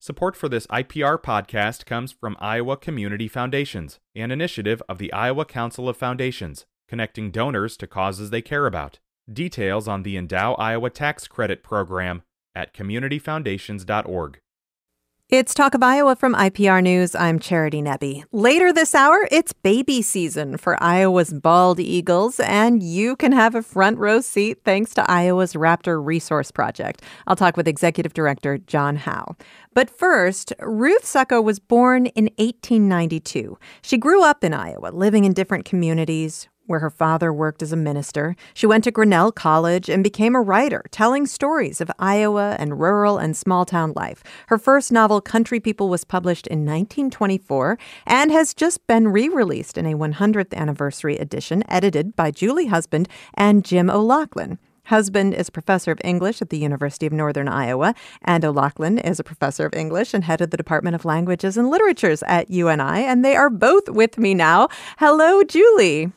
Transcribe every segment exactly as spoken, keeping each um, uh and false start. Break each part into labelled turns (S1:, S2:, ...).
S1: Support for this I P R podcast comes from Iowa Community Foundations, an initiative of the Iowa Council of Foundations, connecting donors to causes they care about. Details on the Endow Iowa Tax Credit Program at community foundations dot org.
S2: It's Talk of Iowa from I P R News. I'm Charity Nebbe. Later this hour, it's baby season for Iowa's bald eagles, and you can have a front row seat thanks to Iowa's Raptor Resource Project. I'll talk with Executive Director John Howe. But first, Ruth Sucko was born in eighteen ninety-two. She grew up in Iowa, living in different communities where her father worked as a minister. She went to Grinnell College and became a writer, telling stories of Iowa and rural and small-town life. Her first novel, Country People, was published in nineteen twenty-four and has just been re-released in a one hundredth anniversary edition, edited by Julie Husband and Jim O'Loughlin. Husband is a professor of English at the University of Northern Iowa, and O'Loughlin is a professor of English and head of the Department of Languages and Literatures at U N I, and they are both with me now. Hello, Julie.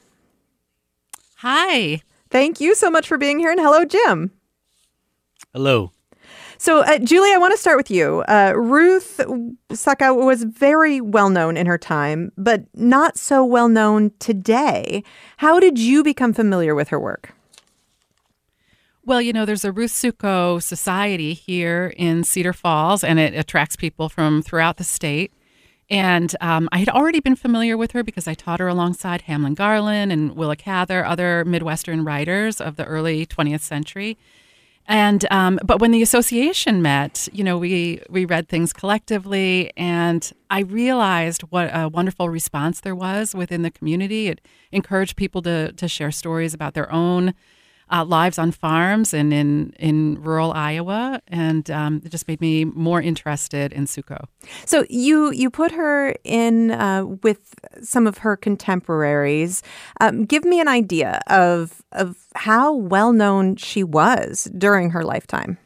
S3: Hi.
S2: Thank you so much for being here. And hello, Jim.
S4: Hello.
S2: So, uh, Julie, I want to start with you. Uh, Ruth Sucko was very well known in her time, but not so well known today. How did you become familiar with her work?
S3: Well, you know, there's a Ruth Sucko Society here in Cedar Falls, and it attracts people from throughout the state. And um, I had already been familiar with her because I taught her alongside Hamlin Garland and Willa Cather, other Midwestern writers of the early twentieth century. And um, but when the association met, you know, we we read things collectively, and I realized what a wonderful response there was within the community. It encouraged people to to share stories about their own Uh, lives on farms and in, in rural Iowa, and um, it just made me more interested in Sucko.
S2: So you you put her in uh, with some of her contemporaries. Um, give me an idea of of how well known she was during her lifetime.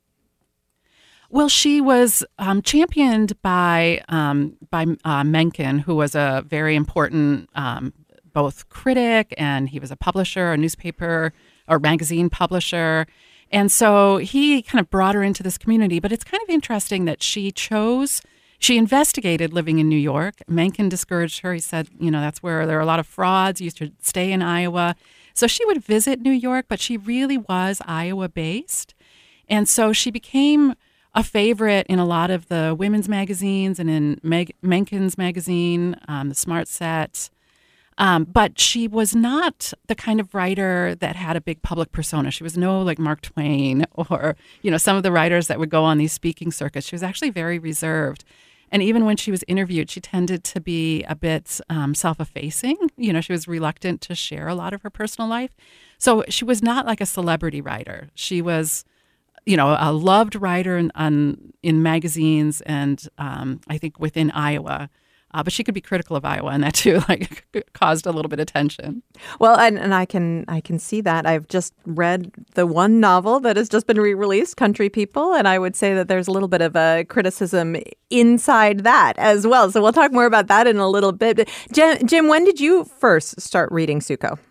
S3: Well, she was um, championed by um, by uh, Mencken, who was a very important um, both critic, and he was a publisher, a newspaper or magazine publisher. And so he kind of brought her into this community. But it's kind of interesting that she chose, she investigated living in New York. Mencken discouraged her. He said, you know, that's where there are a lot of frauds. You used to stay in Iowa. So she would visit New York, but she really was Iowa-based. And so she became a favorite in a lot of the women's magazines and in Meg- Mencken's magazine, um, the Smart Set. Um, but she was not the kind of writer that had a big public persona. She was no like Mark Twain or, you know, some of the writers that would go on these speaking circuits. She was actually very reserved. And even when she was interviewed, she tended to be a bit um, self-effacing. You know, she was reluctant to share a lot of her personal life. So she was not like a celebrity writer. She was, you know, a loved writer in, on, in magazines and um, I think within Iowa. Uh, but she could be critical of Iowa, and that too, like, caused a little bit of tension.
S2: Well, and, and I can I can see that. I've just read the one novel that has just been re-released, Country People, and I would say that there's a little bit of a criticism inside that as well. So we'll talk more about that in a little bit. Jim, Jim when did you first start reading Sucko?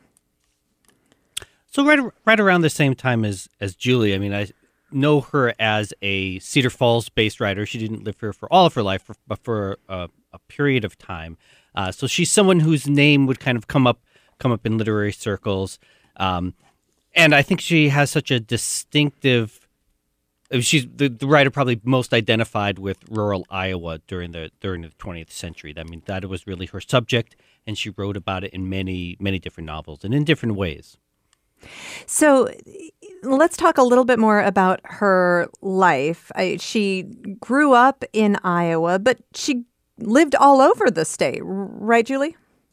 S4: So right right around the same time as as Julie. I mean, I know her as a Cedar Falls-based writer. She didn't live here for all of her life, for, but for uh, a period of time. Uh, so she's someone whose name would kind of come up come up in literary circles. Um, and I think she has such a distinctive, she's the, the writer probably most identified with rural Iowa during the during the twentieth century. I mean, that was really her subject, and she wrote about it in many, many different novels and in different ways.
S2: So let's talk a little bit more about her life. I, she grew up in Iowa, but she lived all over the state, right, Julie?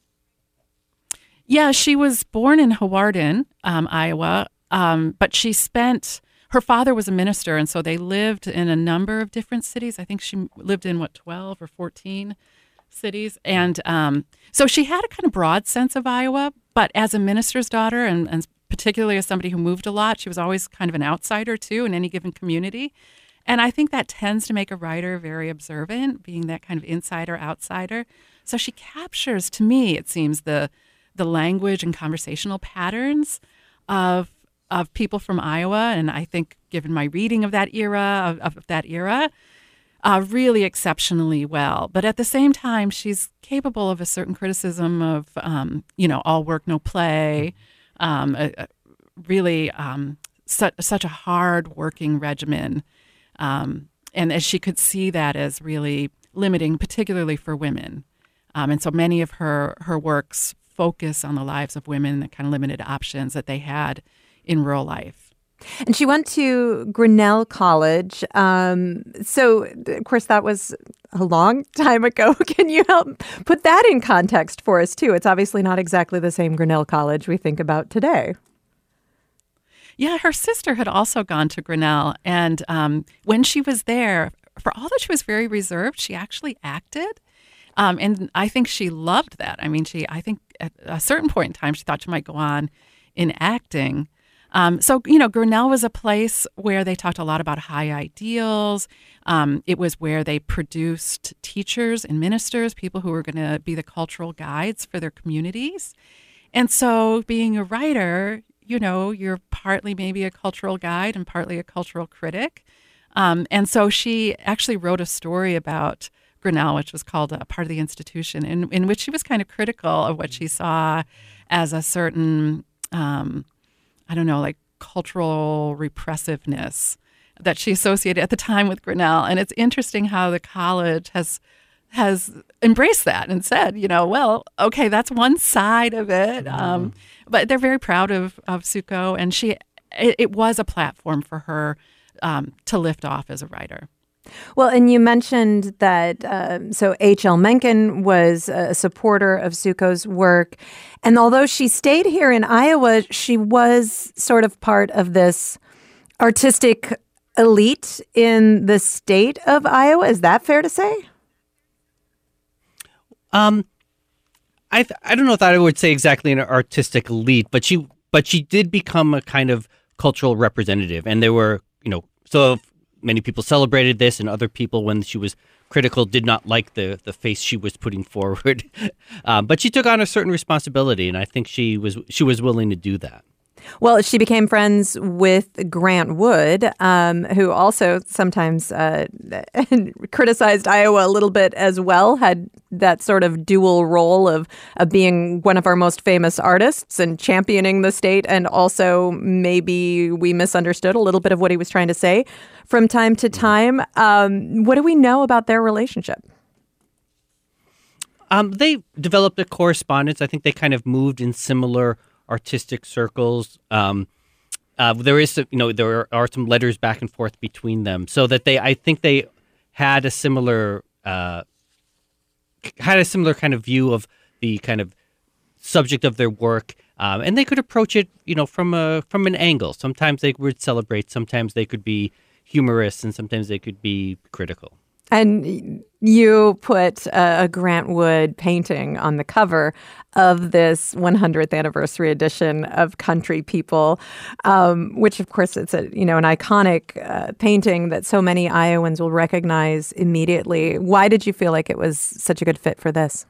S3: Yeah, she was born in Hawarden, um, Iowa, um, but she spent, her father was a minister, and so they lived in a number of different cities. I think she lived in, what, twelve or fourteen cities. And um, so she had a kind of broad sense of Iowa, but as a minister's daughter and, and particularly as somebody who moved a lot, she was always kind of an outsider, too, in any given community. And I think that tends to make a writer very observant, being that kind of insider, outsider. So she captures, to me, it seems, the the language and conversational patterns of of people from Iowa. And I think, given my reading of that era, of, of that era, uh, really exceptionally well. But at the same time, she's capable of a certain criticism of, um, you know, all work, no play, um, a, a really um, su- such a hard-working regimen. Um, and as she could see that as really limiting, particularly for women. Um, and so many of her, her works focus on the lives of women, the kind of limited options that they had in rural life.
S2: And she went to Grinnell College. Um, so, of course, that was a long time ago. Can you help put that in context for us, too? It's obviously not exactly the same Grinnell College we think about today.
S3: Yeah, her sister had also gone to Grinnell. And um, when she was there, for all that she was very reserved, she actually acted. Um, and I think she loved that. I mean, she, I think at a certain point in time, she thought she might go on in acting. Um, so, you know, Grinnell was a place where they talked a lot about high ideals. Um, it was where they produced teachers and ministers, people who were going to be the cultural guides for their communities. And so being a writer, you know, you're partly maybe a cultural guide and partly a cultural critic. Um, and so she actually wrote a story about Grinnell, which was called a Part of the Institution, in, in which she was kind of critical of what she saw as a certain, um, I don't know, like cultural repressiveness that she associated at the time with Grinnell. And it's interesting how the college has has embraced that and said, you know, well, okay, that's one side of it. Mm-hmm. Um, but they're very proud of, of Suko, and she it, it was a platform for her um, to lift off as a writer.
S2: Well, and you mentioned that, uh, so H L Mencken was a supporter of Suko's work. And although she stayed here in Iowa, she was sort of part of this artistic elite in the state of Iowa. Is that fair to say?
S4: Um, I th- I don't know if I would say exactly an artistic elite, but she but she did become a kind of cultural representative. And there were, you know, so if many people celebrated this, and other people, when she was critical, did not like the the face she was putting forward. um, but she took on a certain responsibility, and I think she was she was willing to do that.
S2: Well, she became friends with Grant Wood, um, who also sometimes uh, criticized Iowa a little bit as well, had that sort of dual role of, of being one of our most famous artists and championing the state, and also maybe we misunderstood a little bit of what he was trying to say from time to time. Um, what do we know about their relationship?
S4: Um, they developed a correspondence. I think they kind of moved in similar artistic circles. Um, uh, there is, you know, there are some letters back and forth between them, so that they, I think, they had a similar, uh, had a similar kind of view of the kind of subject of their work, um, and they could approach it, you know, from a from an angle. Sometimes they would celebrate, sometimes they could be humorous, and sometimes they could be critical.
S2: And you put a, a Grant Wood painting on the cover of this one hundredth anniversary edition of Country People, um, which, of course, it's a you know an iconic uh, painting that so many Iowans will recognize immediately. Why did you feel like it was such a good fit for this?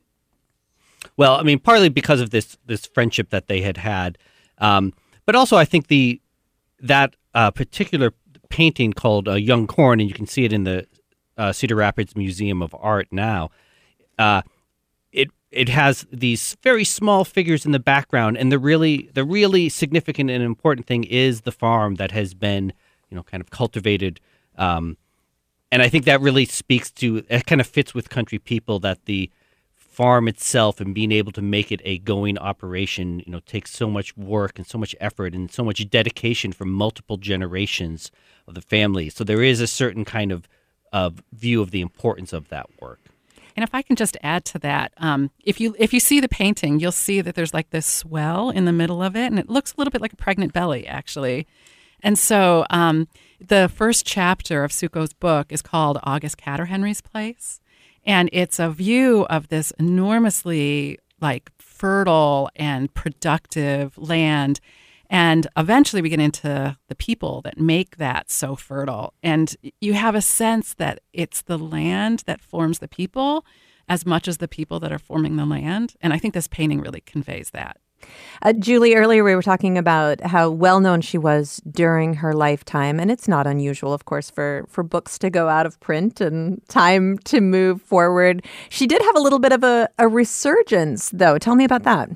S4: Well, I mean, partly because of this this friendship that they had had, um, but also I think the that uh, particular painting called uh, Young Corn, and you can see it in the Uh, Cedar Rapids Museum of Art now. Uh, it it has these very small figures in the background, and the really the really significant and important thing is the farm that has been, you know, kind of cultivated. Um, and I think that really speaks to, it kind of fits with Country People, that the farm itself and being able to make it a going operation, you know, takes so much work and so much effort and so much dedication from multiple generations of the family. So there is a certain kind of of view of the importance of that work.
S3: And if I can just add to that, um, if you if you see the painting, you'll see that there's like this swell in the middle of it, and it looks a little bit like a pregnant belly, actually. And so um, the first chapter of Suko's book is called August Catterhenry's Place, and it's a view of this enormously like fertile and productive land. And eventually we get into the people that make that so fertile. And you have a sense that it's the land that forms the people as much as the people that are forming the land. And I think this painting really conveys that.
S2: Uh, Julie, earlier we were talking about how well-known she was during her lifetime, and it's not unusual, of course, for, for books to go out of print and time to move forward. She did have a little bit of a, a resurgence, though. Tell me about that.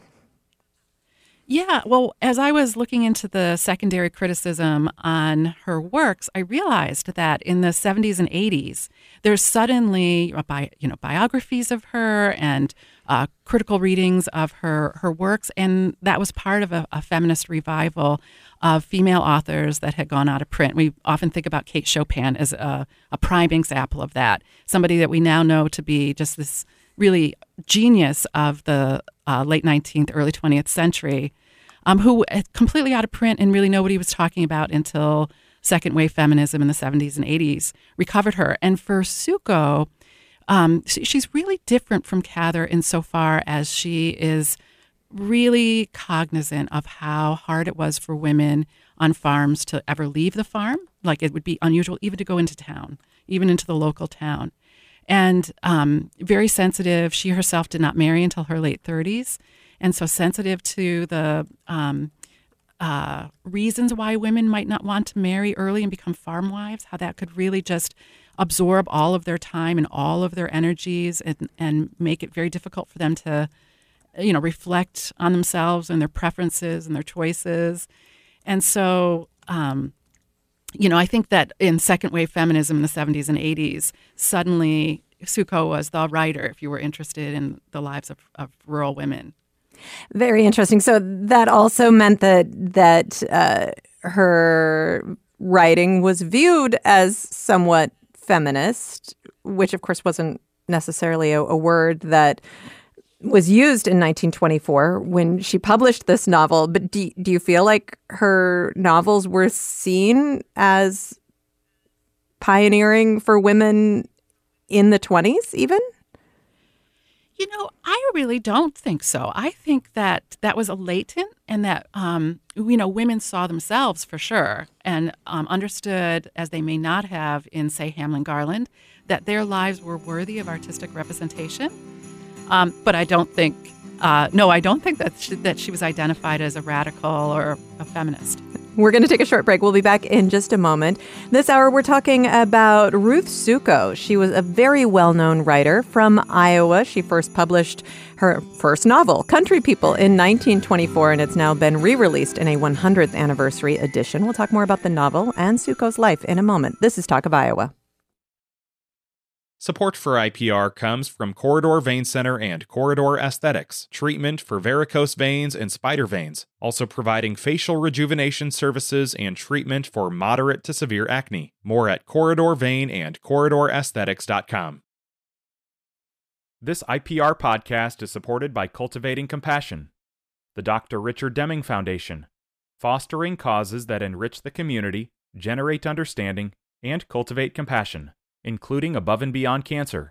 S3: Yeah, well, as I was looking into the secondary criticism on her works, I realized that in the seventies and eighties, there's suddenly uh, bi- you know biographies of her and uh, critical readings of her her works, and that was part of a, a feminist revival of female authors that had gone out of print. We often think about Kate Chopin as a, a prime example of that, somebody that we now know to be just this really genius of the uh, late nineteenth, early twentieth century, um, who completely out of print and really nobody was talking about until second wave feminism in the seventies and eighties recovered her. And for Suko, um, she's really different from Cather insofar as she is really cognizant of how hard it was for women on farms to ever leave the farm. Like it would be unusual even to go into town, even into the local town. And um, very sensitive. She herself did not marry until her late thirties. And so sensitive to the um, uh, reasons why women might not want to marry early and become farm wives, how that could really just absorb all of their time and all of their energies and, and make it very difficult for them to, you know, reflect on themselves and their preferences and their choices. And so, um, you know, I think that in second wave feminism in the seventies and eighties, suddenly Suko was the writer if you were interested in the lives of, of rural women.
S2: Very interesting. So that also meant that that uh, her writing was viewed as somewhat feminist, which of course wasn't necessarily a, a word that was used in nineteen twenty-four when she published this novel. But do, do you feel like her novels were seen as pioneering for women in the twenties even?
S3: You know, I really don't think so. I think that that was a latent and that, um, you know, women saw themselves for sure and um, understood, as they may not have in, say, Hamlin Garland, that their lives were worthy of artistic representation. Um, but I don't think, uh, no, I don't think that she, that she was identified as a radical or a feminist.
S2: We're going to take a short break. We'll be back in just a moment. This hour, we're talking about Ruth Suko. She was a very well-known writer from Iowa. She first published her first novel, Country People, in nineteen twenty-four, and it's now been re-released in a one hundredth anniversary edition. We'll talk more about the novel and Suko's life in a moment. This is Talk of Iowa.
S1: Support for I P R comes from Corridor Vein Center and Corridor Aesthetics, treatment for varicose veins and spider veins, also providing facial rejuvenation services and treatment for moderate to severe acne. More at Corridor Vein and Corridor Aesthetics dot com. This I P R podcast is supported by Cultivating Compassion, the Doctor Richard Deming Foundation, fostering causes that enrich the community, generate understanding, and cultivate compassion, including above and beyond cancer.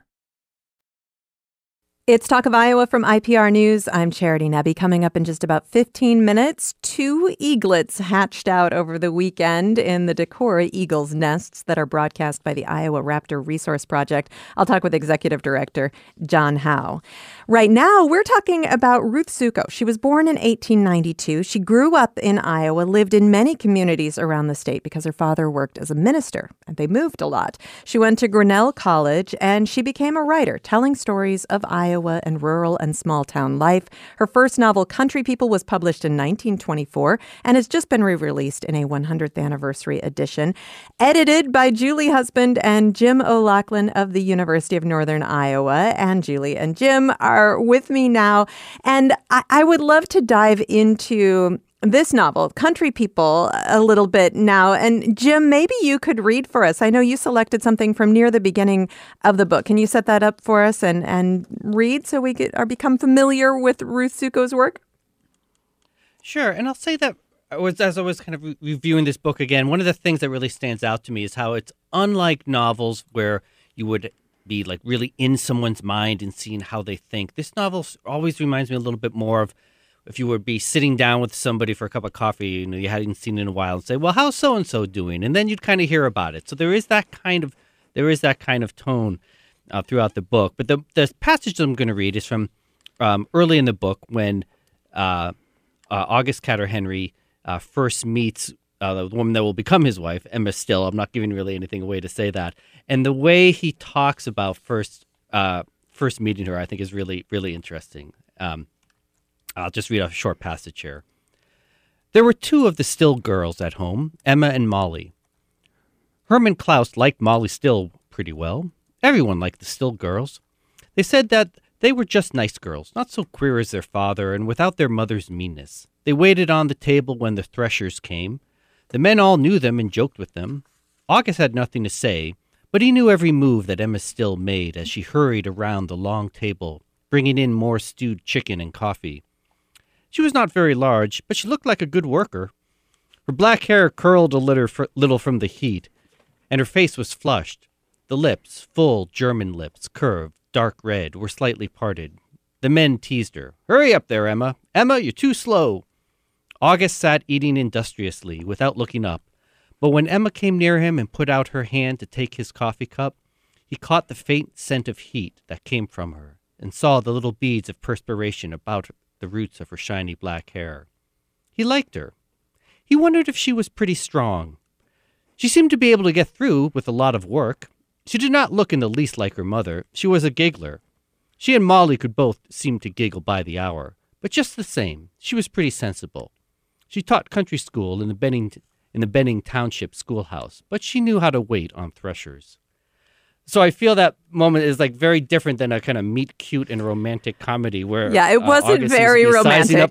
S2: It's Talk of Iowa from I P R News. I'm Charity Nebbe. Coming up in just about fifteen minutes, two eaglets hatched out over the weekend in the Decorah Eagles nests that are broadcast by the Iowa Raptor Resource Project. I'll talk with Executive Director John Howe. Right now, we're talking about Ruth Suko. She was born in eighteen ninety-two. She grew up in Iowa, lived in many communities around the state because her father worked as a minister, and they moved a lot. She went to Grinnell College, and she became a writer, telling stories of Iowa and rural and small town life. Her first novel, Country People, was published in nineteen twenty-four and has just been re-released in a one hundredth anniversary edition. Edited by Julie Husband and Jim O'Loughlin of the University of Northern Iowa. And Julie and Jim are with me now. And I, I would love to dive into this novel, Country People, a little bit now. And Jim, maybe you could read for us. I know you selected something from near the beginning of the book. Can you set that up for us and, and read so we get or become familiar with Ruth Suko's work?
S4: Sure. And I'll say that I was, as I was kind of re- reviewing this book again, one of the things that really stands out to me is how it's unlike novels where you would be like really in someone's mind and seeing how they think. This novel always reminds me a little bit more of if you would be sitting down with somebody for a cup of coffee, you know, you hadn't seen in a while, and say, well, how's so-and-so doing? And then you'd kind of hear about it. So there is that kind of there is that kind of tone uh, throughout the book. But the, the passage that I'm going to read is from um, early in the book when uh, uh, August Catter Henry uh, first meets uh, the woman that will become his wife, Emma Still. I'm not giving really anything away to say that. And the way he talks about first uh, first meeting her, I think, is really, really interesting. Um, I'll just read a short passage here. There were two of the Still girls at home, Emma and Molly. Herman Klaus liked Molly Still pretty well. Everyone liked the Still girls. They said that they were just nice girls, not so queer as their father and without their mother's meanness. They waited on the table when the Threshers came. The men all knew them and joked with them. August had nothing to say, but he knew every move that Emma Still made as she hurried around the long table, bringing in more stewed chicken and coffee. She was not very large, but she looked like a good worker. Her black hair curled a little from the heat, and her face was flushed. The lips, full German lips, curved, dark red, were slightly parted. The men teased her. "Hurry up there, Emma. Emma, you're too slow." August sat eating industriously, without looking up. But when Emma came near him and put out her hand to take his coffee cup, he caught the faint scent of heat that came from her and saw the little beads of perspiration about the roots of her shiny black hair. He liked her. He wondered if she was pretty strong. She seemed to be able to get through with a lot of work. She did not look in the least like her mother. She was a giggler. She and Molly could both seem to giggle by the hour, but just the same, she was pretty sensible. She taught country school in the Benning, in the Benning Township schoolhouse, but she knew how to wait on Threshers. So I feel that moment is like very different than a kind of meet cute and romantic comedy where
S2: yeah, it wasn't
S4: uh,
S2: very romantic.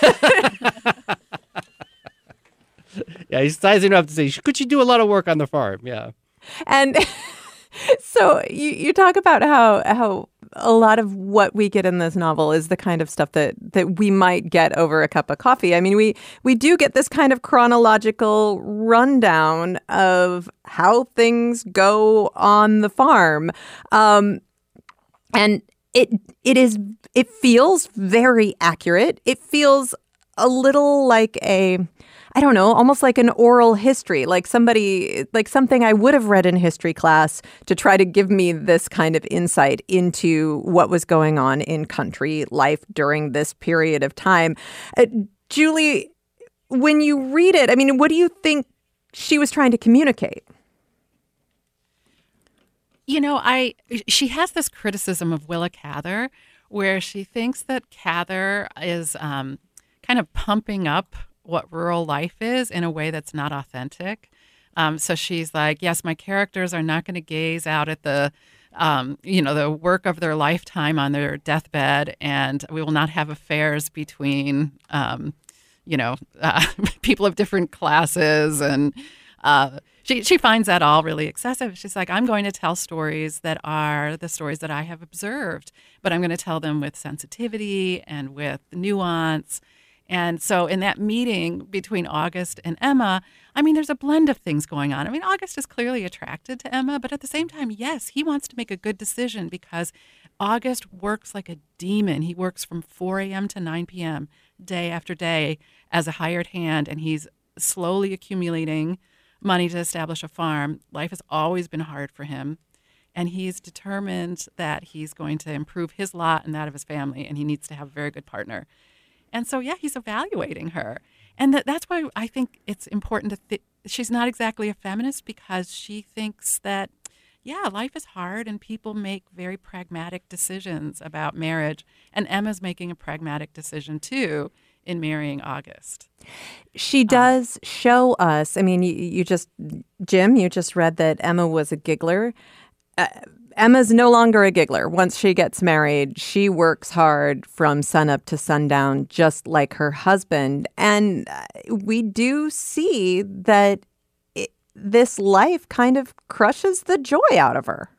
S4: Yeah, he's sizing her up to say, could she do a lot of work on the farm? Yeah,
S2: and so you you talk about how how a lot of what we get in this novel is the kind of stuff that that we might get over a cup of coffee. I mean, we we do get this kind of chronological rundown of how things go on the farm, um, and it it is it feels very accurate. It feels a little like a I don't know, almost like an oral history, like somebody, like something I would have read in history class to try to give me this kind of insight into what was going on in country life during this period of time. Uh, Julie, when you read it, I mean, what do you think she was trying to communicate?
S3: You know, I she has this criticism of Willa Cather where she thinks that Cather is um, kind of pumping up what rural life is in a way that's not authentic. Um, so she's like, yes, my characters are not going to gaze out at the, um, you know, the work of their lifetime on their deathbed, and we will not have affairs between, um, you know, uh, people of different classes. And uh, she she finds that all really excessive. She's like, I'm going to tell stories that are the stories that I have observed, but I'm going to tell them with sensitivity and with nuance. And so in that meeting between August and Emma, I mean, there's a blend of things going on. I mean, August is clearly attracted to Emma, but at the same time, yes, he wants to make a good decision because August works like a demon. He works from four a.m. to nine p.m. day after day as a hired hand, and he's slowly accumulating money to establish a farm. Life has always been hard for him, and he's determined that he's going to improve his lot and that of his family, and he needs to have a very good partner. And so, yeah, he's evaluating her. And that, that's why I think it's important to think she's not exactly a feminist, because she thinks that, yeah, life is hard and people make very pragmatic decisions about marriage. And Emma's making a pragmatic decision, too, in marrying August.
S2: She does um, show us, I mean, you, you just, Jim, you just read that Emma was a giggler. Uh, Emma's no longer a giggler. Once she gets married, she works hard from sunup to sundown, just like her husband. And we do see that it, this life kind of crushes the joy out of her.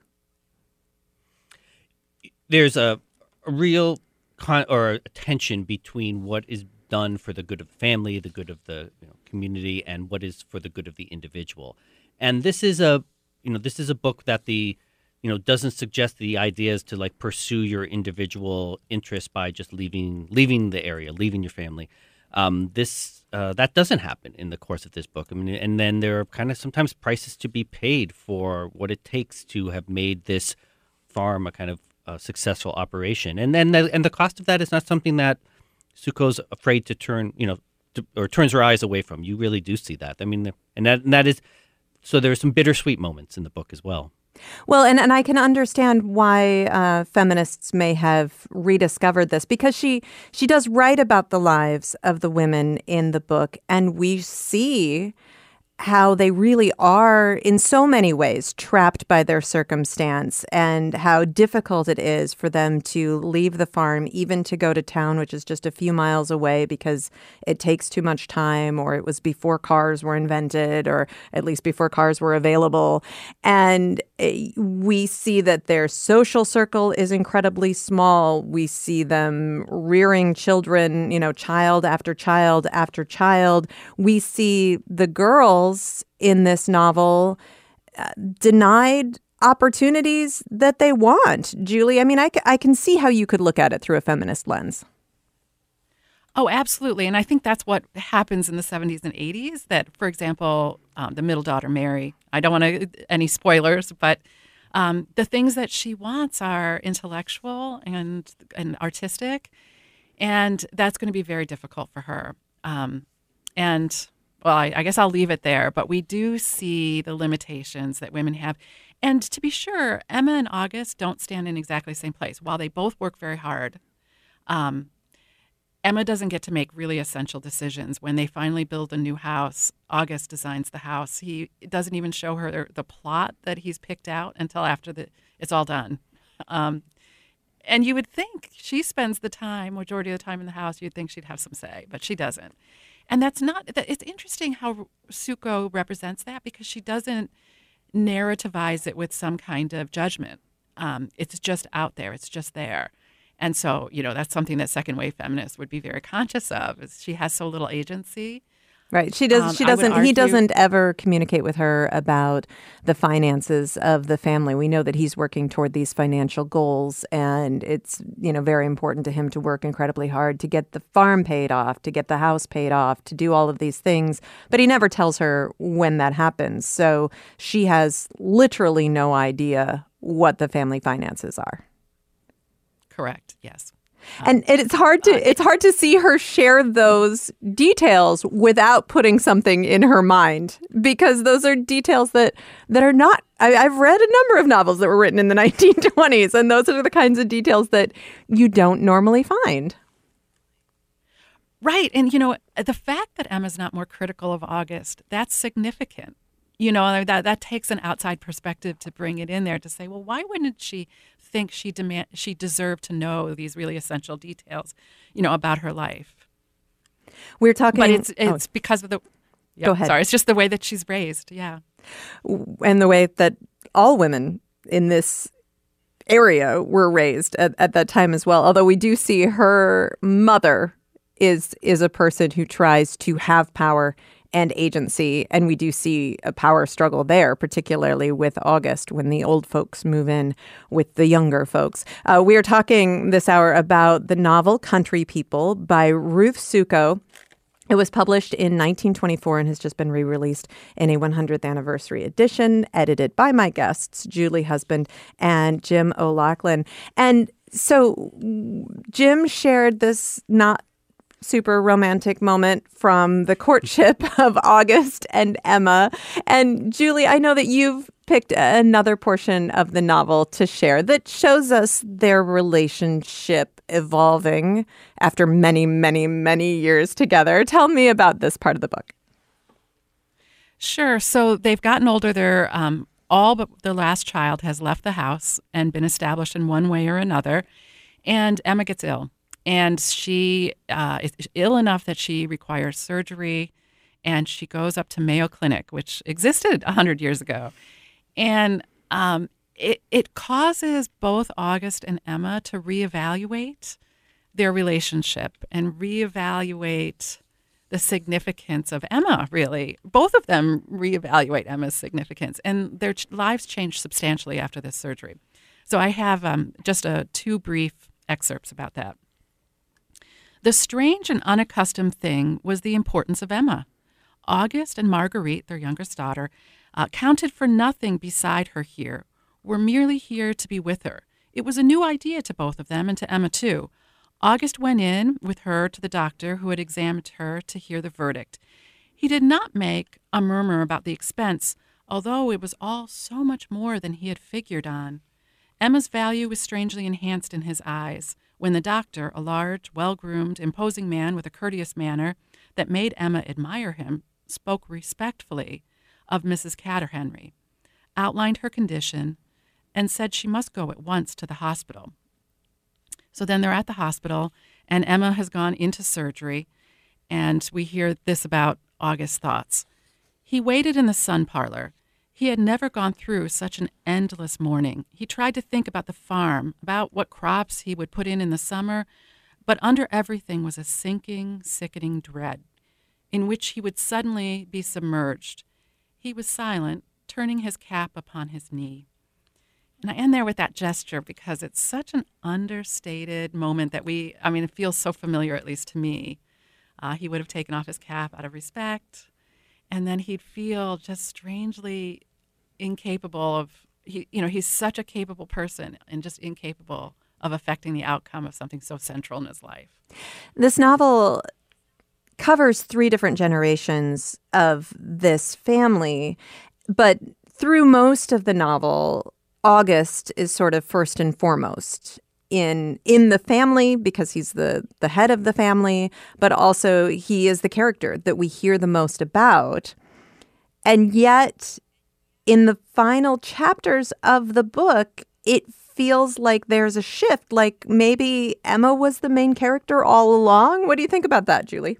S4: There's a, a real con- or a tension between what is done for the good of the family, the good of the you know, community, and what is for the good of the individual. And this is a, you know, this is a book that the you know, doesn't suggest the ideas to like pursue your individual interests by just leaving leaving the area, leaving your family. Um, this uh, that doesn't happen in the course of this book. I mean, and then there are kind of sometimes prices to be paid for what it takes to have made this farm a kind of uh, successful operation. And then the, and the cost of that is not something that Suko's afraid to turn, you know, to, or turns her eyes away from. You really do see that. I mean, and that and that is so. There are some bittersweet moments in the book as well.
S2: Well, and, and I can understand why uh, feminists may have rediscovered this, because she she does write about the lives of the women in the book, and we see how they really are, in so many ways, trapped by their circumstance, and how difficult it is for them to leave the farm, even to go to town, which is just a few miles away, because it takes too much time, or it was before cars were invented, or at least before cars were available. And we see that their social circle is incredibly small. We see them rearing children, you know, child after child after child. We see the girls in this novel uh, denied opportunities that they want. Julie, I mean, I, c- I can see how you could look at it through a feminist lens.
S3: Oh, absolutely. And I think that's what happens in the seventies and eighties, that, for example, um, the middle daughter, Mary, I don't want to, any spoilers, but um, the things that she wants are intellectual and, and artistic, and that's going to be very difficult for her. Um, and Well, I, I guess I'll leave it there, but we do see the limitations that women have. And to be sure, Emma and August don't stand in exactly the same place. While they both work very hard, um, Emma doesn't get to make really essential decisions. When they finally build a new house, August designs the house. He doesn't even show her the plot that he's picked out until after the, it's all done. Um, and you would think she spends the time, majority of the time in the house, you'd think she'd have some say, but she doesn't. And that's not, it's interesting how Suko represents that, because she doesn't narrativize it with some kind of judgment. Um, it's just out there. It's just there. And so, you know, that's something that second wave feminists would be very conscious of, is she has so little agency.
S2: Right. She does.
S3: Um,
S2: she
S3: I would
S2: doesn't.
S3: argue-
S2: he doesn't ever communicate with her about the finances of the family. We know that he's working toward these financial goals, and it's, you know, very important to him to work incredibly hard to get the farm paid off, to get the house paid off, to do all of these things. But he never tells her when that happens. So she has literally no idea what the family finances are.
S3: Correct. Yes.
S2: And it's hard to it's hard to see her share those details without putting something in her mind, because those are details that that are not. I, I've read a number of novels that were written in the nineteen twenties, and those are the kinds of details that you don't normally find.
S3: Right. And, you know, the fact that Emma's not more critical of August, that's significant. You know, that that takes an outside perspective to bring it in there, to say, well, why wouldn't she think she demand she deserved to know these really essential details, you know, about her life?
S2: We're talking,
S3: but it's it's
S2: oh,
S3: because of the. Yeah,
S2: go ahead.
S3: Sorry, it's just the way that she's raised. Yeah,
S2: and the way that all women in this area were raised at, at that time as well. Although we do see her mother is is a person who tries to have power and agency. And we do see a power struggle there, particularly with August, when the old folks move in with the younger folks. Uh, we are talking this hour about the novel Country People by Ruth Suko. It was published in nineteen twenty-four and has just been re-released in a one hundredth anniversary edition, edited by my guests, Julie Husband and Jim O'Loughlin. And so Jim shared this not super romantic moment from the courtship of August and Emma. And Julie, I know that you've picked another portion of the novel to share that shows us their relationship evolving after many, many, many years together. Tell me about this part of the book.
S3: Sure. So they've gotten older. They're um, all but their last child has left the house and been established in one way or another. And Emma gets ill. And she uh, is ill enough that she requires surgery, and she goes up to Mayo Clinic, which existed one hundred years ago. And um, it, it causes both August and Emma to reevaluate their relationship and reevaluate the significance of Emma, really. Both of them reevaluate Emma's significance, and their ch- lives change substantially after this surgery. So I have um, just a, two brief excerpts about that. The strange and unaccustomed thing was the importance of Emma. August and Marguerite, their youngest daughter, uh, counted for nothing beside her here, were merely here to be with her. It was a new idea to both of them and to Emma too. August went in with her to the doctor who had examined her to hear the verdict. He did not make a murmur about the expense, although it was all so much more than he had figured on. Emma's value was strangely enhanced in his eyes when the doctor, a large, well-groomed, imposing man with a courteous manner that made Emma admire him, spoke respectfully of Missus Catterhenry, outlined her condition, and said she must go at once to the hospital. So then they're at the hospital, and Emma has gone into surgery, and we hear this about August's thoughts. He waited in the sun parlor. He had never gone through such an endless morning. He tried to think about the farm, about what crops he would put in in the summer, but under everything was a sinking, sickening dread, in which he would suddenly be submerged. He was silent, turning his cap upon his knee. And I end there with that gesture because it's such an understated moment that we, I mean, it feels so familiar, at least to me. Uh, he would have taken off his cap out of respect, and then he'd feel just strangely incapable of, he, you know, he's such a capable person and just incapable of affecting the outcome of something so central in his life.
S2: This novel covers three different generations of this family, but through most of the novel, August is sort of first and foremost in in the family because he's the, the head of the family, but also he is the character that we hear the most about. And yet, in the final chapters of the book, it feels like there's a shift, like maybe Emma was the main character all along. What do you think about that, Julie?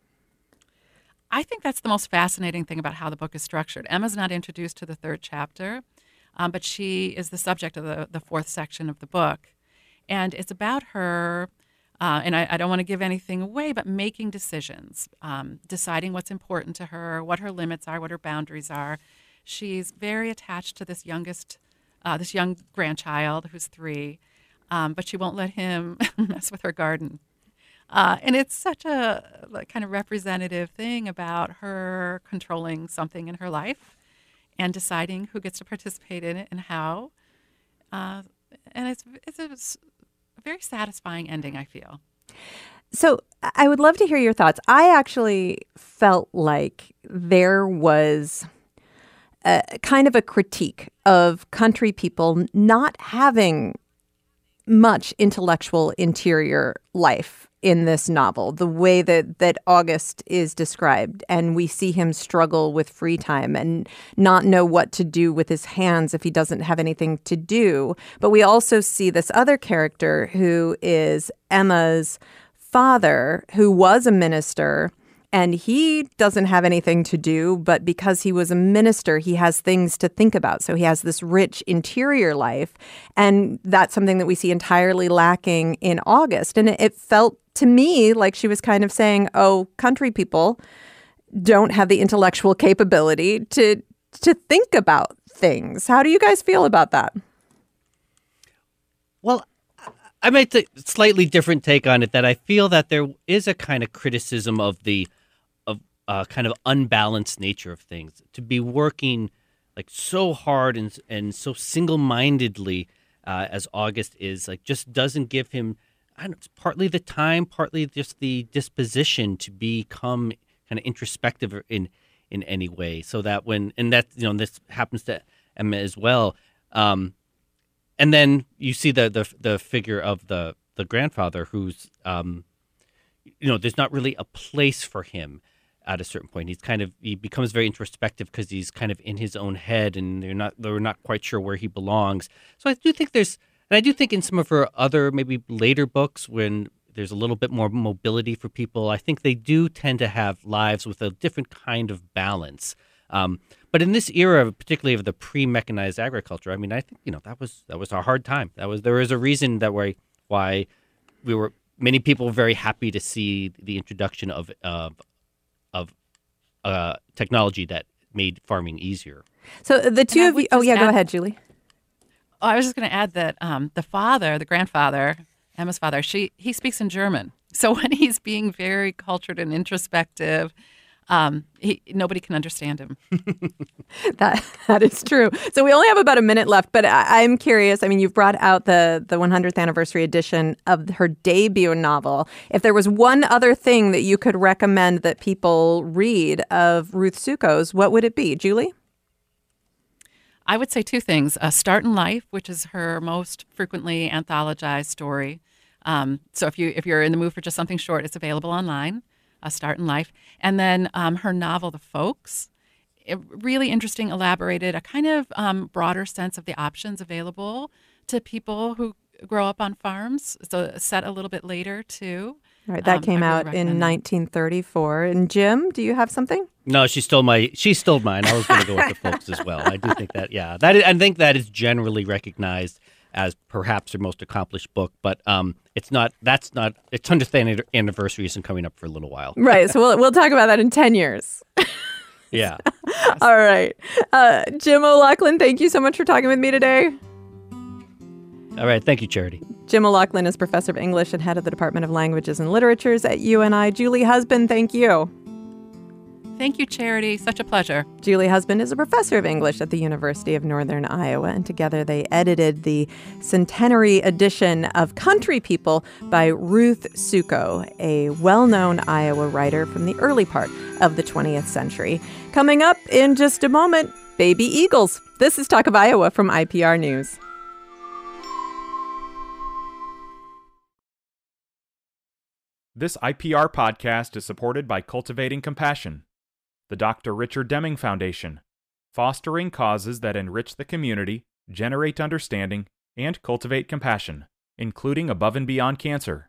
S3: I think that's the most fascinating thing about how the book is structured. Emma's not introduced to the third chapter, um, but she is the subject of the, the fourth section of the book. And it's about her, uh, and I, I don't want to give anything away, but making decisions, um, deciding what's important to her, what her limits are, what her boundaries are. She's very attached to this youngest, uh, this young grandchild who's three, um, but she won't let him mess with her garden. Uh, and it's such a like, kind of representative thing about her controlling something in her life and deciding who gets to participate in it and how. Uh, and it's it's a, a very satisfying ending, I feel.
S2: So I would love to hear your thoughts. I actually felt like there was a, kind of a critique of country people not having much intellectual interior life in this novel, the way that, that August is described. And we see him struggle with free time and not know what to do with his hands if he doesn't have anything to do. But we also see this other character who is Emma's father, who was a minister, and he doesn't have anything to do, but because he was a minister, he has things to think about. So he has this rich interior life, and that's something that we see entirely lacking in August. And it, it felt to me like she was kind of saying, oh, country people don't have the intellectual capability to to think about things. How do you guys feel about that?
S4: Well, I might take a slightly different take on it, that I feel that there is a kind of criticism of the of uh, kind of unbalanced nature of things. To be working like so hard and and so single-mindedly uh, as August is, like just doesn't give him, I don't know, it's partly the time, partly just the disposition to become kind of introspective in in any way. So that when, and that, you know, this happens to Emma as well. Um, And then you see the the the figure of the the grandfather who's, um, you know, there's not really a place for him at a certain point. He's kind of, he becomes very introspective because he's kind of in his own head, and they're not they're not quite sure where he belongs. So I do think there's, and I do think in some of her other maybe later books when there's a little bit more mobility for people, I think they do tend to have lives with a different kind of balance. Um, but in this era, particularly of the pre-mechanized agriculture, I mean, I think, you know, that was that was a hard time. That was there was a reason that why why we were many people were very happy to see the introduction of of of uh, technology that made farming easier.
S2: So the two of you. Oh yeah, add, go ahead, Julie.
S3: Oh, I was just going to add that um, the father, the grandfather, Emma's father, she he speaks in German. So when he's being very cultured and introspective, um, he, nobody can understand him.
S2: That that is true. So we only have about a minute left, but I, I'm curious. I mean, you've brought out the the one hundredth anniversary edition of her debut novel. If there was one other thing that you could recommend that people read of Ruth Sukkos, what would it be, Julie?
S3: I would say two things. Uh, Start in Life, which is her most frequently anthologized story. Um, so if you if you're in the mood for just something short, it's available online. Uh, Start in Life, and then um, her novel, The Folks. It, really interesting, elaborated, a kind of um, broader sense of the options available to people who grow up on farms. So set a little bit later too.
S2: All right, that
S3: Um,
S2: came
S3: I really
S2: out in
S3: recommend that.
S2: nineteen thirty-four. And Jim, do you have something?
S4: No, she stole my. She stole mine. I was going to go with The Folks as well. I do think that. Yeah, that is, I think that is generally recognized as perhaps her most accomplished book, but um, it's not. That's not. Its hundredth anniversary isn't coming up for a little while.
S2: Right. So we'll we'll talk about that in ten years.
S4: Yeah.
S2: All right. Uh, Jim O'Loughlin, thank you so much for talking with me today.
S4: All right. Thank you, Charity.
S2: Jim O'Loughlin is professor of English and head of the Department of Languages and Literatures at U N I. Julie Husband, thank you.
S3: Thank you, Charity. Such a pleasure.
S2: Julie Husband is a professor of English at the University of Northern Iowa, and together they edited the centenary edition of Country People by Ruth Sucko, a well-known Iowa writer from the early part of the twentieth century. Coming up in just a moment, baby eagles. This is Talk of Iowa from I P R News.
S1: This I P R podcast is supported by Cultivating Compassion, the Doctor Richard Deming Foundation, fostering causes that enrich the community, generate understanding, and cultivate compassion, including above and beyond cancer.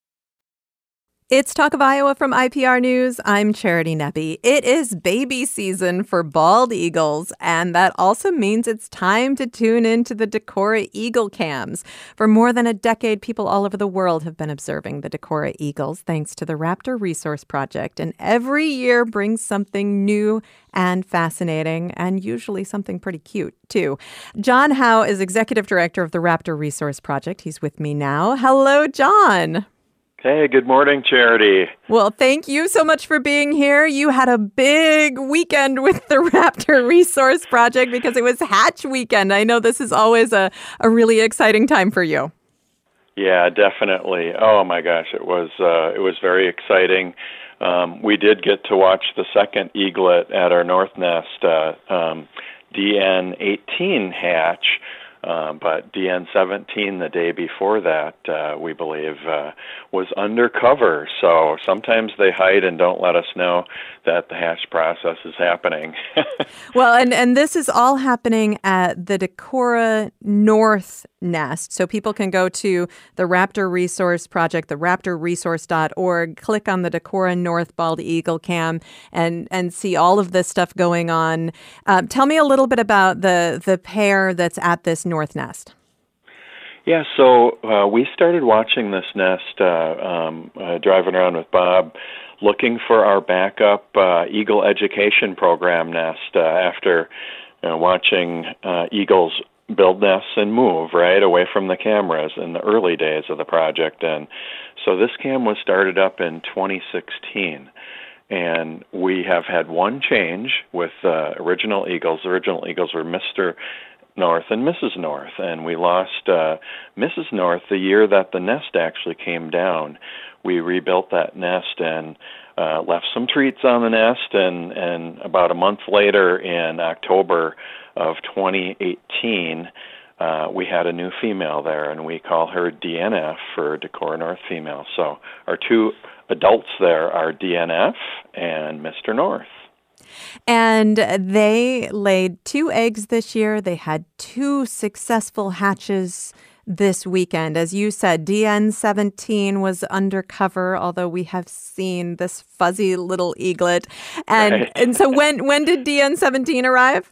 S2: It's Talk of Iowa from I P R News. I'm Charity Nebbe. It is baby season for bald eagles, and that also means it's time to tune into the Decorah Eagle Cams. For more than a decade, people all over the world have been observing the Decorah eagles thanks to the Raptor Resource Project, and every year brings something new and fascinating, and usually something pretty cute, too. John Howe is executive director of the Raptor Resource Project. He's with me now. Hello, John.
S5: Hey, good morning, Charity.
S2: Well, thank you so much for being here. You had a big weekend with the Raptor Resource Project because it was Hatch Weekend. I know this is always a, a really exciting time for you.
S5: Yeah, definitely. Oh my gosh, it was uh, it was very exciting. Um, we did get to watch the second eaglet at our North Nest, uh, um, D N eighteen hatch. Um, but D N seventeen, the day before that, uh, we believe, uh, was undercover. So sometimes they hide and don't let us know that the hatch process is happening.
S2: Well, and, and this is all happening at the Decorah North Nest. So people can go to the Raptor Resource Project, the raptor resource dot org, click on the Decorah North Bald Eagle Cam, and, and see all of this stuff going on. Uh, tell me a little bit about the, the pair that's at this North Nest.
S5: Yeah, so uh, we started watching this nest, uh, um, uh, driving around with Bob, looking for our backup uh, eagle education program nest uh, after uh, watching uh, eagles build nests and move, right, away from the cameras in the early days of the project. And so this cam was started up in twenty sixteen. And we have had one change with uh, original eagles. The original eagles were Mister North and Missus North, and we lost uh, Missus North the year that the nest actually came down. We rebuilt that nest and uh, left some treats on the nest, and, and about a month later, in October of twenty eighteen, uh, we had a new female there, and we call her D N F for Decorah North Female. So our two adults there are D N F and Mister North.
S2: And they laid two eggs this year. They had two successful hatches this weekend. As you said, D N seventeen was undercover, although we have seen this fuzzy little eaglet. And
S5: Right.
S2: and so when when did D N seventeen arrive?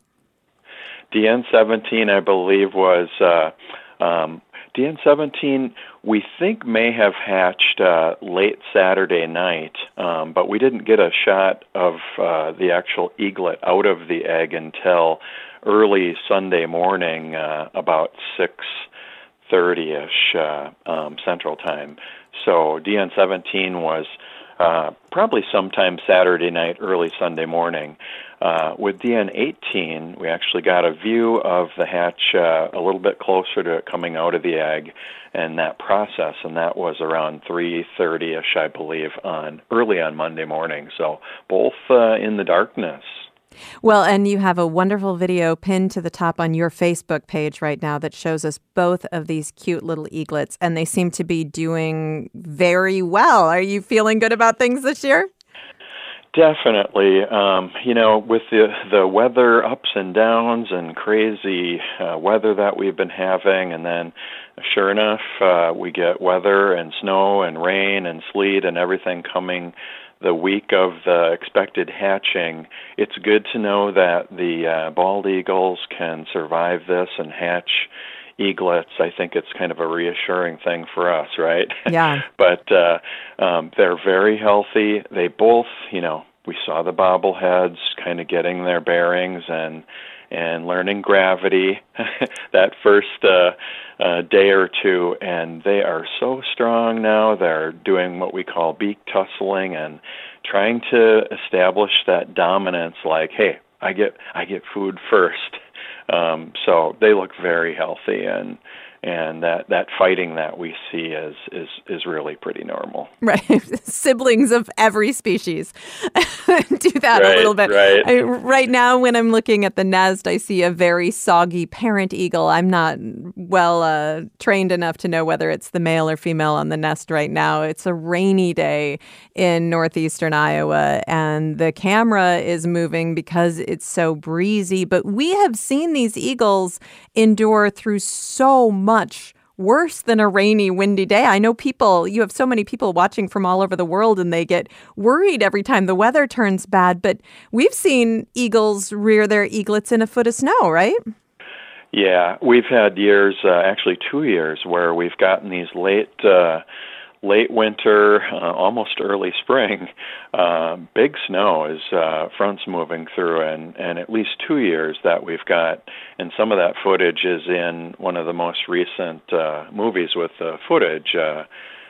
S5: D N seventeen, I believe, was uh, um, D N seventeen, we think may have hatched uh, late Saturday night, um, but we didn't get a shot of uh, the actual eaglet out of the egg until early Sunday morning, uh, about six thirty-ish uh, um, Central Time. So D N seventeen was uh, probably sometime Saturday night, early Sunday morning. Uh, with D N eighteen, we actually got a view of the hatch uh, a little bit closer to it coming out of the egg and that process, and that was around three thirty-ish, I believe, on early on Monday morning. So both uh, in the darkness.
S2: Well, and you have a wonderful video pinned to the top on your Facebook page right now that shows us both of these cute little eaglets, and they seem to be doing very well. Are you feeling good about things this year?
S5: Definitely. Um, you know, with the the weather ups and downs and crazy uh, weather that we've been having, and then sure enough, uh, we get weather and snow and rain and sleet and everything coming the week of the expected hatching. It's good to know that the uh, bald eagles can survive this and hatch eaglets. I think it's kind of a reassuring thing for us, right?
S2: Yeah.
S5: But uh, um, they're very healthy. They both, you know, we saw the bobbleheads kind of getting their bearings and and learning gravity that first uh, uh, day or two, and they are so strong now. They're doing what we call beak tussling and trying to establish that dominance, like, hey, I get I get food first. Um, so they look very healthy, and and that, that fighting that we see is is is really pretty normal.
S2: Right. Siblings of every species do that
S5: right,
S2: a little bit.
S5: Right.
S2: I, right now, when I'm looking at the nest, I see a very soggy parent eagle. I'm not well uh, trained enough to know whether it's the male or female on the nest right now. It's a rainy day in northeastern Iowa, and the camera is moving because it's so breezy. But we have seen these eagles endure through so much much worse than a rainy, windy day. I know people, you have so many people watching from all over the world, and they get worried every time the weather turns bad. But we've seen eagles rear their eaglets in a foot of snow, right?
S5: Yeah, we've had years, uh, actually two years, where we've gotten these late uh, late winter, uh, almost early spring, uh, big snow as uh, fronts moving through, and, and at least two years that we've got, and some of that footage is in one of the most recent uh, movies with the footage. Uh,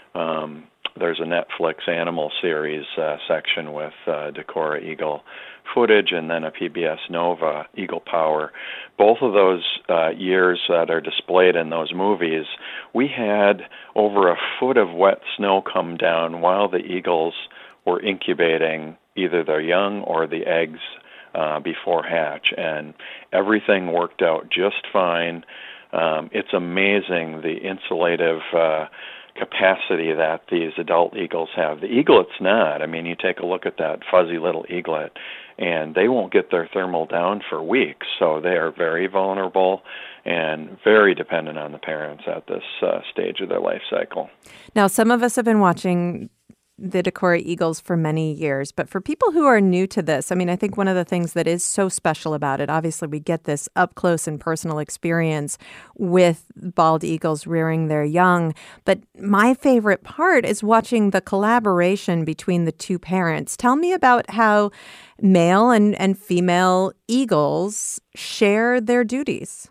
S5: um, there's a Netflix animal series uh, section with uh, Decorah eagle footage, and then a P B S Nova Eagle Power. Both of those uh, years that are displayed in those movies, we had over a foot of wet snow come down while the eagles were incubating either their young or the eggs uh, before hatch, and everything worked out just fine. Um, it's amazing the insulative uh, capacity that these adult eagles have. The eaglet's not. I mean, you take a look at that fuzzy little eaglet, and they won't get their thermal down for weeks, so they are very vulnerable and very dependent on the parents at this uh, stage of their life cycle.
S2: Now, some of us have been watching the Decorah eagles for many years, but for people who are new to this, I mean, I think one of the things that is so special about it, obviously we get this up close and personal experience with bald eagles rearing their young, but my favorite part is watching the collaboration between the two parents. Tell me about how male and, and female eagles share their duties.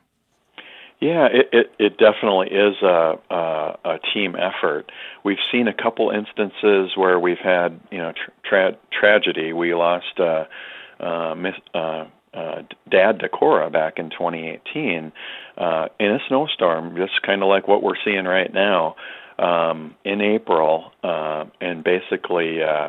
S5: Yeah, it, it, it definitely is a, a, a team effort. We've seen a couple instances where we've had, you know, tra- tragedy. We lost uh, uh, Miss, uh, uh, Dad Decorah back in twenty eighteen uh, in a snowstorm, just kind of like what we're seeing right now um, in April. Uh, and basically, uh,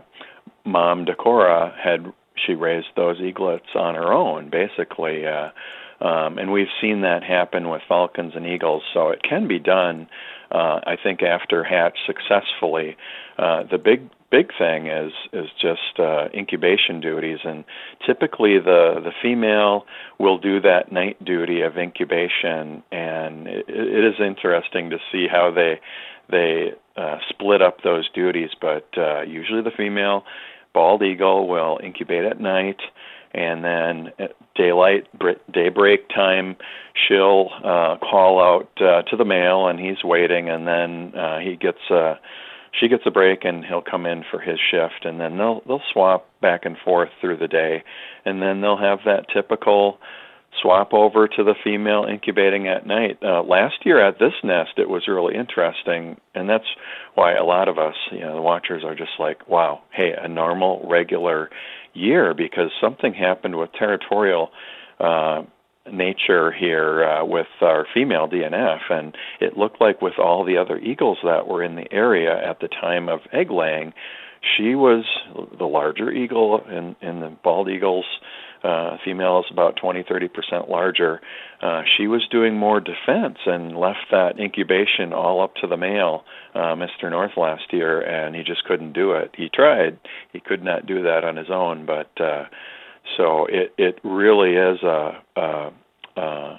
S5: Mom Decorah had she raised those eaglets on her own, basically. Uh, Um, and we've seen that happen with falcons and eagles, so it can be done, uh, I think, after hatch successfully. Uh, the big big thing is is just uh, incubation duties, and typically the, the female will do that night duty of incubation, and it, it is interesting to see how they, they uh, split up those duties, but uh, usually the female bald eagle will incubate at night, and then at daylight, daybreak time, she'll uh, call out uh, to the male, and he's waiting, and then uh, he gets uh, she gets a break, and he'll come in for his shift, and then they'll they'll swap back and forth through the day, and then they'll have that typical swap over to the female incubating at night. Uh, last year at this nest, it was really interesting, and that's why a lot of us, you know, the watchers are just like, wow, hey, a normal, regular year, because something happened with territorial uh, nature here uh, with our female D N F, and it looked like with all the other eagles that were in the area at the time of egg laying, she was the larger eagle, and in, in the bald eagles, uh, female is about twenty, thirty percent larger. Uh, she was doing more defense and left that incubation all up to the male, uh, Mister North, last year, and he just couldn't do it. He tried. He could not do that on his own, but uh, so it, it really is a, a, a,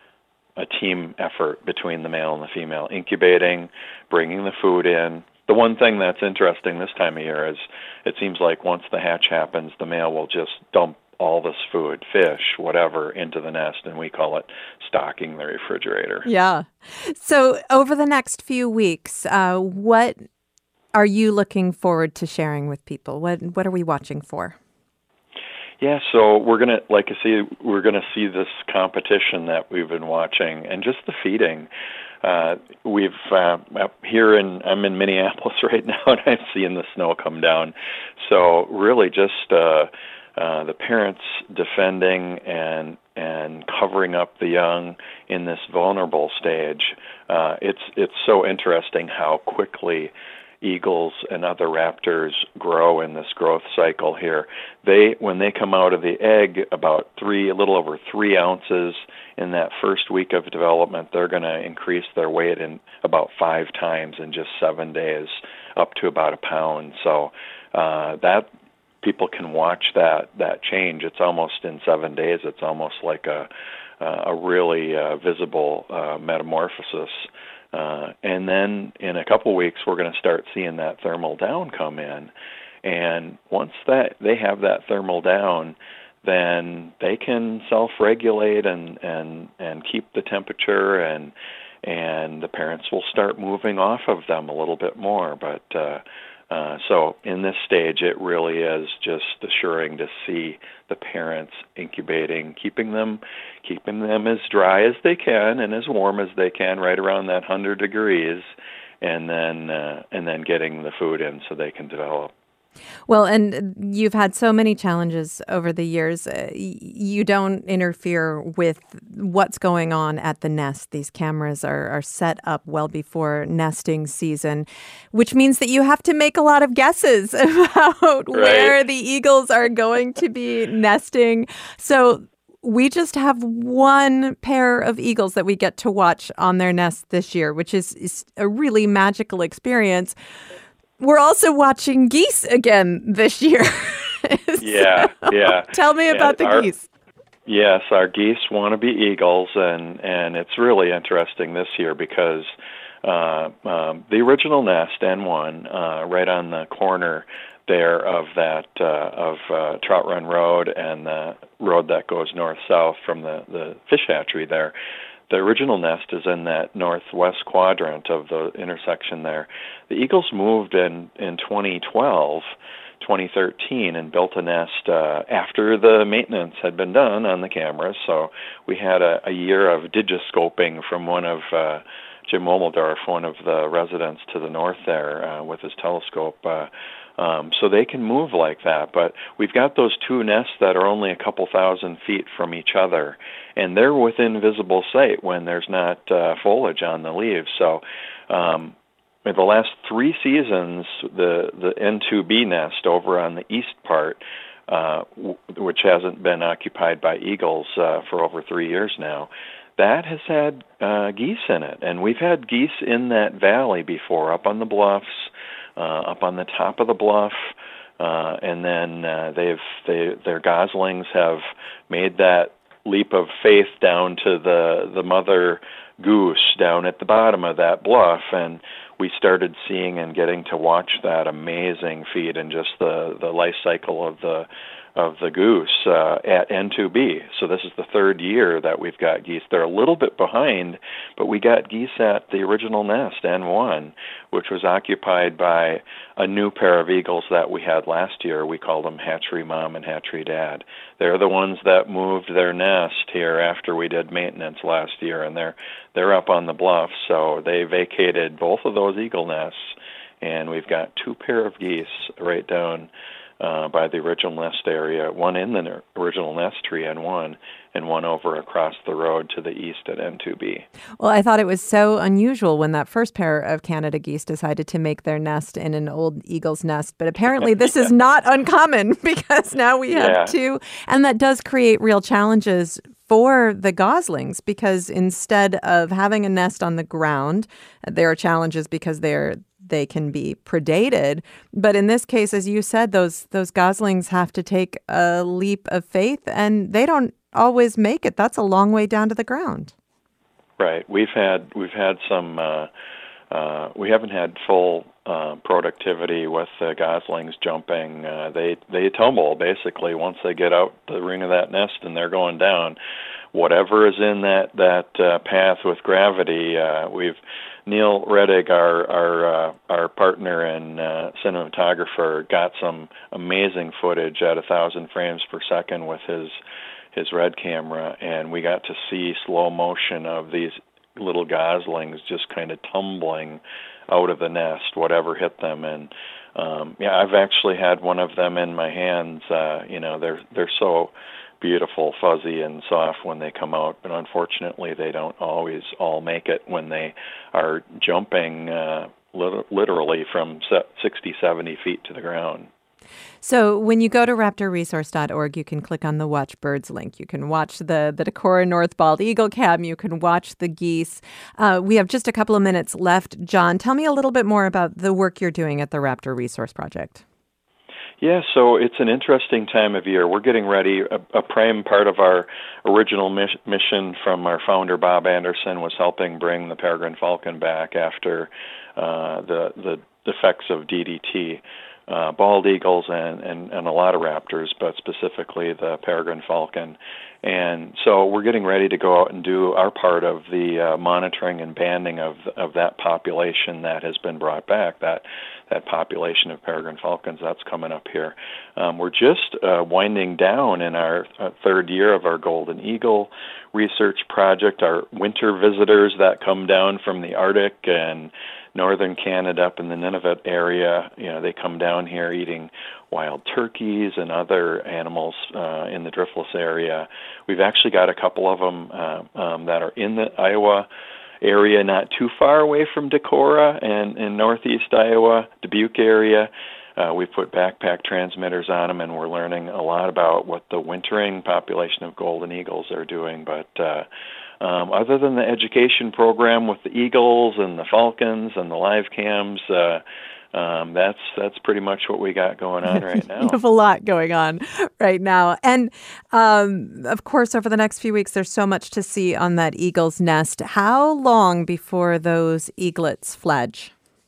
S5: a team effort between the male and the female, incubating, bringing the food in. The one thing that's interesting this time of year is it seems like once the hatch happens, the male will just dump all this food, fish, whatever, into the nest, and we call it stocking the refrigerator.
S2: Yeah. So over the next few weeks, uh, what are you looking forward to sharing with people? What What are we watching for?
S5: Yeah, so we're gonna, like I see, we're gonna see this competition that we've been watching, and just the feeding. Uh, we've uh, up here in I'm in Minneapolis right now, and I'm seeing the snow come down. So really, just uh, uh, the parents defending and and covering up the young in this vulnerable stage. Uh, it's it's so interesting how quickly eagles and other raptors grow in this growth cycle here. They, when they come out of the egg, about three, a little over three ounces in that first week of development, they're going to increase their weight in about five times in just seven days, up to about a pound. So uh, that people can watch that that change. It's almost in seven days. It's almost like a a really uh, visible uh, metamorphosis. Uh, and then in a couple weeks, we're going to start seeing that thermal down come in. And once that they have that thermal down, then they can self-regulate and, and, and keep the temperature, and and the parents will start moving off of them a little bit more. But uh, uh, so in this stage, it really is just assuring to see the parents incubating, keeping them, keeping them as dry as they can and as warm as they can, right around that one hundred degrees, and then uh, and then getting the food in so they can develop.
S2: Well, and you've had so many challenges over the years. Uh, you don't interfere with what's going on at the nest. These cameras are, are set up well before nesting season, which means that you have to make a lot of guesses about right. where the eagles are going to be nesting. So we just have one pair of eagles that we get to watch on their nest this year, which is, is a really magical experience. We're also watching geese again this year. so,
S5: yeah, yeah.
S2: Tell me
S5: yeah,
S2: about the
S5: our,
S2: geese.
S5: Yes, our geese want to be eagles, and, and it's really interesting this year because uh, um, the original nest, N one, uh, right on the corner there of that uh, of uh, Trout Run Road and the road that goes north-south from the, the fish hatchery there, the original nest is in that northwest quadrant of the intersection there. The eagles moved in, in twenty twelve, twenty thirteen, and built a nest uh, after the maintenance had been done on the cameras. So we had a, a year of digiscoping from one of uh, Jim Womeldorf, one of the residents to the north there uh, with his telescope. Uh, Um, so they can move like that. But we've got those two nests that are only a couple thousand feet from each other, and they're within visible sight when there's not uh, foliage on the leaves. So um, in the last three seasons, the, the N two B nest over on the east part, uh, w- which hasn't been occupied by eagles uh, for over three years now, that has had uh, geese in it. And we've had geese in that valley before, up on the bluffs, Uh, up on the top of the bluff, uh, and then uh, they've they, their goslings have made that leap of faith down to the the mother goose down at the bottom of that bluff, and we started seeing and getting to watch that amazing feed and just the the life cycle of the of the goose uh, at N two B. So this is the third year that we've got geese. They're a little bit behind, but we got geese at the original nest, N one, which was occupied by a new pair of eagles that we had last year. We called them Hatchery Mom and Hatchery Dad. They're the ones that moved their nest here after we did maintenance last year, and they're they're up on the bluff. So they vacated both of those eagle nests, and we've got two pair of geese right down uh, by the original nest area, one in the original nest tree, N one, and one over across the road to the east at N two B.
S2: Well, I thought it was so unusual when that first pair of Canada geese decided to make their nest in an old eagle's nest. But apparently this yeah. is not uncommon, because now we have yeah. two. And that does create real challenges for the goslings, because instead of having a nest on the ground, there are challenges because they're they can be predated. But in this case, as you said, those those goslings have to take a leap of faith, and they don't always make it. That's a long way down to the ground.
S5: Right. We've had we've had some. Uh, uh, we haven't had full uh, productivity with the goslings jumping. Uh, they they tumble basically once they get out the ring of that nest, and they're going down. Whatever is in that that uh, path with gravity, uh, we've. Neil Reddig, our our uh, our partner and uh, cinematographer, got some amazing footage at a thousand frames per second with his his Red camera, and we got to see slow motion of these little goslings just kind of tumbling out of the nest, whatever hit them. And um, yeah, I've actually had one of them in my hands. Uh, you know, they're they're so beautiful, fuzzy, and soft when they come out, but unfortunately they don't always all make it when they are jumping uh, lit- literally from sixty, seventy feet to the ground.
S2: So when you go to raptor resource dot org, you can click on the Watch Birds link. You can watch the, the Decorah North Bald Eagle Cam. You can watch the geese. Uh, we have just a couple of minutes left. John, tell me a little bit more about the work you're doing at the Raptor Resource Project.
S5: Yeah, so it's an interesting time of year. We're getting ready. A, a prime part of our original mis- mission from our founder, Bob Anderson, was helping bring the peregrine falcon back after uh, the, the effects of D D T. Uh, bald eagles and, and, and a lot of raptors, but specifically the peregrine falcon. And so we're getting ready to go out and do our part of the uh, monitoring and banding of of that population that has been brought back, that that population of peregrine falcons that's coming up here. Um, we're just uh, winding down in our uh, third year of our Golden Eagle research project. Our winter visitors that come down from the Arctic and northern Canada up in the Nunavut area, you know, they come down here eating wild turkeys and other animals uh, in the Driftless area. We've actually got a couple of them uh, um, that are in the Iowa area, not too far away from Decorah and in northeast Iowa, Dubuque area. Uh, we put backpack transmitters on them, and we're learning a lot about what the wintering population of golden eagles are doing. But uh, um, other than the education program with the eagles and the falcons and the live cams, uh, um, that's that's pretty much what we got going on right now.
S2: You have a lot going on right now. And, um, of course, over the next few weeks, there's so much to see on that eagle's nest. How long before those eaglets fledge?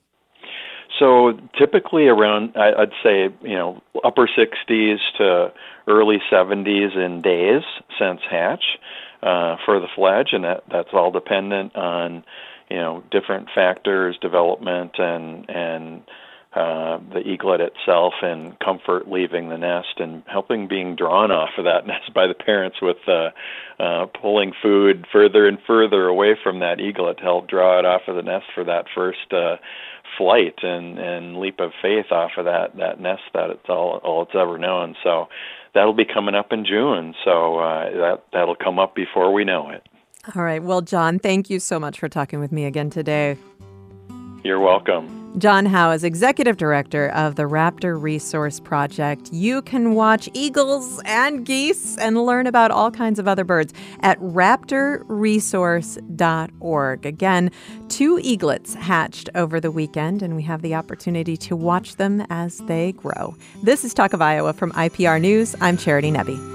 S5: So typically around, I'd say, you know, upper sixties to early seventies in days since hatch uh, for the fledge, and that, that's all dependent on, you know, different factors, development, and and uh, the eaglet itself, and comfort leaving the nest, and helping being drawn off of that nest by the parents with uh, uh, pulling food further and further away from that eaglet to help draw it off of the nest for that first uh, flight and, and leap of faith off of that, that nest that it's all, all it's ever known. So that'll be coming up in June. So uh, that, that'll come up before we know it.
S2: All right. Well, John, thank you so much for talking with me again today.
S5: You're welcome.
S2: John Howe is Executive Director of the Raptor Resource Project. You can watch eagles and geese and learn about all kinds of other birds at raptor resource dot org. Again, two eaglets hatched over the weekend, and we have the opportunity to watch them as they grow. This is Talk of Iowa from I P R News. I'm Charity Nebbe.